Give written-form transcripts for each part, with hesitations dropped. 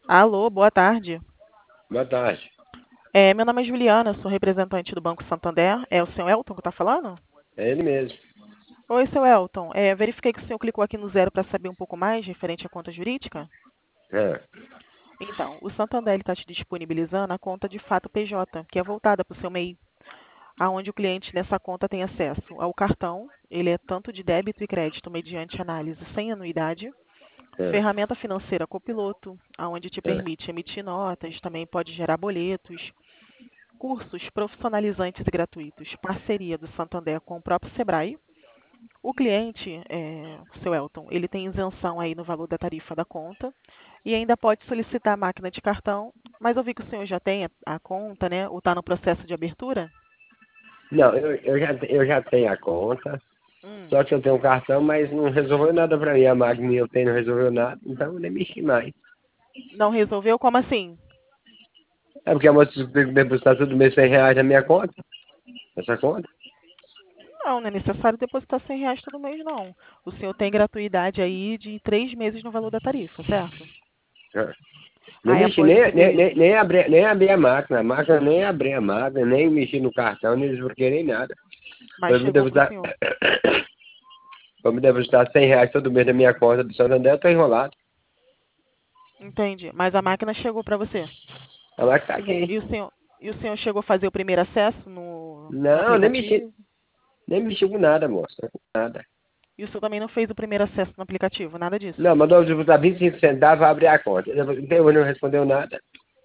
Alô, boa tarde. Boa tarde. Meu nome é Juliana, sou representante do Banco Santander. É o senhor Elton que está falando? É ele mesmo. Oi, seu Elton. Verifiquei que o senhor clicou aqui no zero para saber um pouco mais referente à conta jurídica. É, Então, o Santander está te disponibilizando a conta de fato PJ, que é voltada para o seu MEI, aonde o cliente nessa conta tem acesso ao cartão, ele é tanto de débito e crédito mediante análise sem anuidade, é, ferramenta financeira copiloto, aonde te é, permite emitir notas, também pode gerar boletos, cursos profissionalizantes e gratuitos, parceria do Santander com o próprio Sebrae. O cliente, seu Elton, ele tem isenção aí no valor da tarifa da conta e ainda pode solicitar a máquina de cartão, mas eu vi que o senhor já tem a conta, né? Ou está no processo de abertura? Não, eu já tenho a conta, Hum, só que eu tenho um cartão, mas não resolveu nada pra mim. A máquina que eu tenho não resolveu nada, então eu nem mexi mais. não resolveu? Como assim? É porque a moça tem que depositar todo mês R$ 100 na minha conta, essa conta. Não, não é necessário depositar R$ 100 todo mês, não. O senhor tem gratuidade aí de 3 meses no valor da tarifa, certo? É. Nem Aí mexi, após nem, esse nem, nem, período. nem abri a máquina nem abri a máquina, nem mexi no cartão, nem desbloqueei nem nada. Mas Pra me chegou para o depositar, senhor. pra me depositar R$ 100 todo mês na minha conta do Santander, eu tô enrolado. Entendi. Mas a máquina chegou para você. A máquina tá aqui. E o senhor chegou a fazer o primeiro acesso no Não, nem mexi, aplicativo? nem mexi com nada, moça. Com nada. E o senhor também não fez o primeiro acesso no aplicativo, nada disso? Não, mandou depositar 25 centavos para abrir a conta. Até hoje não respondeu nada.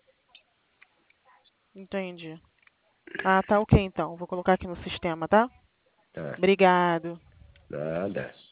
Entendi. Ah, tá ok então. Vou colocar aqui no sistema, tá? Tá, Obrigado. nada.